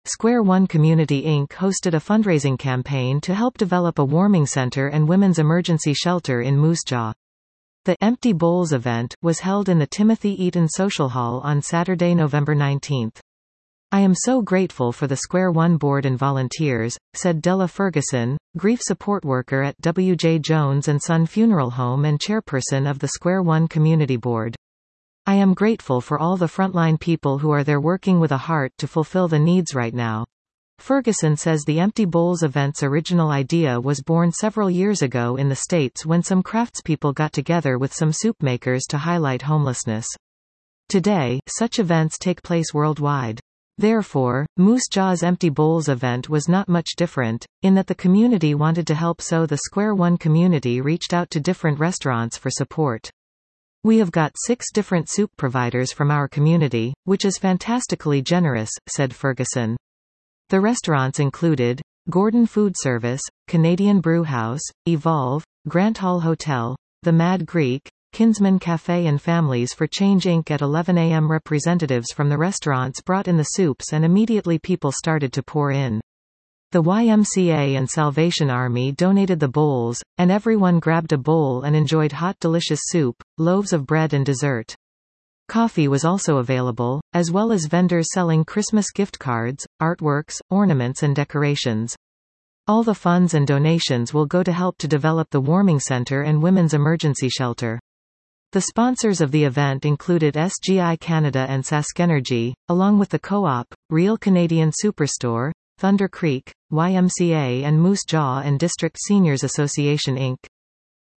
Square One Community Inc. hosted a fundraising campaign to help develop a warming center and women's emergency shelter in Moose Jaw. The Empty Bowls event was held in the Timothy Eaton Social Hall on Saturday, November 19. "I am so grateful for the Square One board and volunteers," said Della Ferguson, grief support worker at W.J. Jones & Son Funeral Home and chairperson of the Square One Community Board. "I am grateful for all the frontline people who are there working with a heart to fulfill the needs right now." Ferguson says the Empty Bowls event's original idea was born several years ago in the States when some craftspeople got together with some soup makers to highlight homelessness. Today, such events take place worldwide. Therefore, Moose Jaw's Empty Bowls event was not much different, in that the community wanted to help, so the Square One community reached out to different restaurants for support. "We have got 6 different soup providers from our community, which is fantastically generous," said Ferguson. The restaurants included Gordon Food Service, Canadian Brew House, Evolve, Grant Hall Hotel, The Mad Greek, Kinsman Cafe and Families for Change Inc. At 11 a.m. representatives from the restaurants brought in the soups and immediately people started to pour in. The YMCA and Salvation Army donated the bowls, and everyone grabbed a bowl and enjoyed hot delicious soup, loaves of bread and dessert. Coffee was also available, as well as vendors selling Christmas gift cards, artworks, ornaments and decorations. All the funds and donations will go to help to develop the warming center and women's emergency shelter. The sponsors of the event included SGI Canada and SaskEnergy, along with the Co-op, Real Canadian Superstore, Thunder Creek, YMCA and Moose Jaw and District Seniors Association Inc.